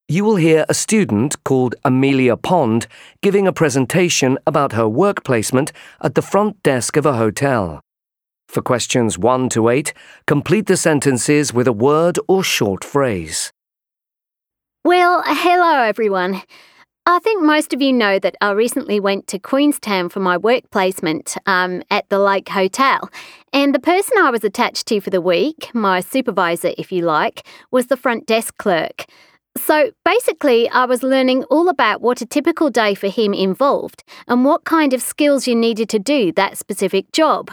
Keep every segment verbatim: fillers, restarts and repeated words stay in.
You will hear a student called Amelia Pond giving a presentation about her work placement at the front desk of a hotel. For questions one to eight, complete the sentences with a word or short phrase. Well, hello everyone. I think most of you know that I recently went to Queenstown for my work placement um, at the Lake Hotel, and the person I was attached to for the week, my supervisor if you like, was the front desk clerk. So basically, I was learning all about what a typical day for him involved and what kind of skills you needed to do that specific job.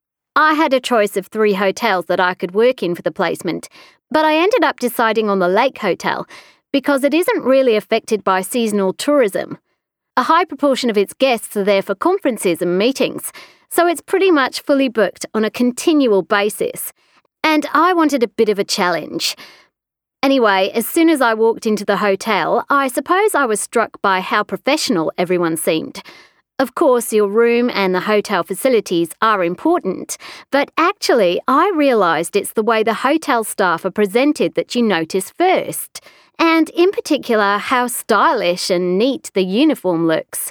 I had a choice of three hotels that I could work in for the placement, but I ended up deciding on the Lake Hotel because it isn't really affected by seasonal tourism. A high proportion of its guests are there for conferences and meetings, so it's pretty much fully booked on a continual basis. And I wanted a bit of a challenge. Anyway, as soon as I walked into the hotel, I suppose I was struck by how professional everyone seemed. Of course, your room and the hotel facilities are important, but actually I realised it's the way the hotel staff are presented that you notice first, and in particular how stylish and neat the uniform looks.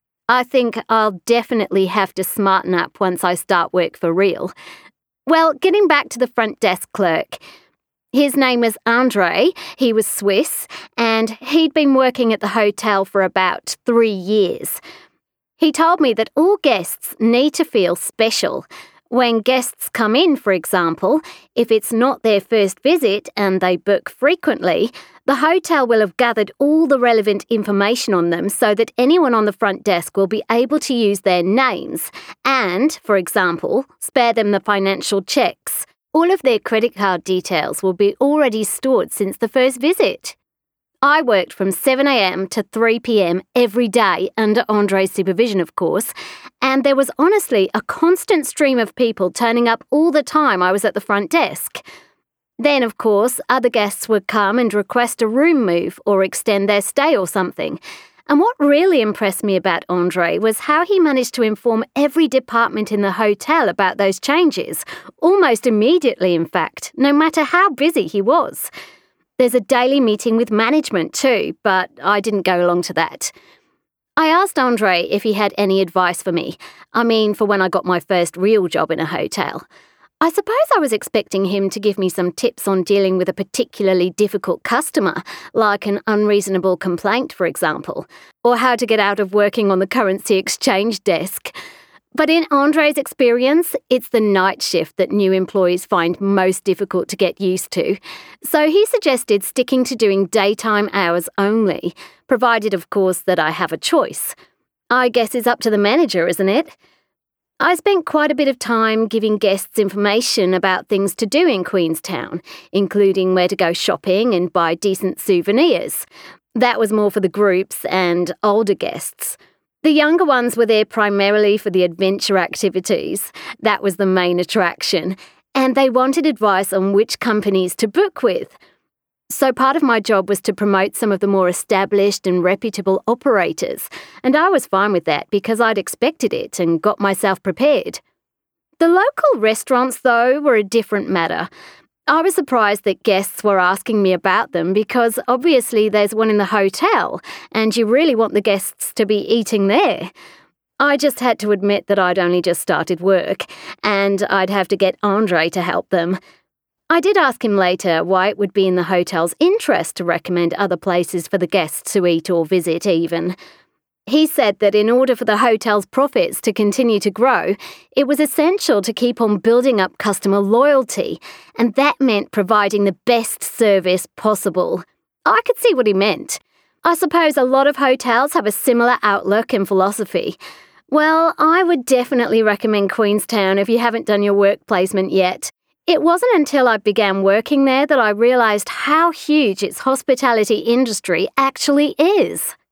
I think I'll definitely have to smarten up once I start work for real. Well, getting back to the front desk clerk. His name was Andre, he was Swiss, and he'd been working at the hotel for about three years. He told me that all guests need to feel special. When guests come in, for example, if it's not their first visit and they book frequently, the hotel will have gathered all the relevant information on them so that anyone on the front desk will be able to use their names and, for example, spare them the financial checks. All of their credit card details will be already stored since the first visit. I worked from seven a.m. to three p.m. every day under Andre's supervision, of course, and there was honestly a constant stream of people turning up all the time I was at the front desk. Then, of course, other guests would come and request a room move or extend their stay or something. And what really impressed me about Andre was how he managed to inform every department in the hotel about those changes, almost immediately, in fact, no matter how busy he was. There's a daily meeting with management too, but I didn't go along to that. I asked Andre if he had any advice for me, I mean for when I got my first real job in a hotel. I suppose I was expecting him to give me some tips on dealing with a particularly difficult customer, like an unreasonable complaint, for example, or how to get out of working on the currency exchange desk. But in Andre's experience, it's the night shift that new employees find most difficult to get used to. So he suggested sticking to doing daytime hours only, provided, of course, that I have a choice. I guess it's up to the manager, isn't it? I spent quite a bit of time giving guests information about things to do in Queenstown, including where to go shopping and buy decent souvenirs. That was more for the groups and older guests. The younger ones were there primarily for the adventure activities. That was the main attraction. And they wanted advice on which companies to book with. So part of my job was to promote some of the more established and reputable operators, and I was fine with that because I'd expected it and got myself prepared. The local restaurants, though, were a different matter. I was surprised that guests were asking me about them because obviously there's one in the hotel, and you really want the guests to be eating there. I just had to admit that I'd only just started work, and I'd have to get Andre to help them. I did ask him later why it would be in the hotel's interest to recommend other places for the guests to eat or visit even. He said that in order for the hotel's profits to continue to grow, it was essential to keep on building up customer loyalty, and that meant providing the best service possible. I could see what he meant. I suppose a lot of hotels have a similar outlook and philosophy. Well, I would definitely recommend Queenstown if you haven't done your work placement yet. It wasn't until I began working there that I realised how huge its hospitality industry actually is.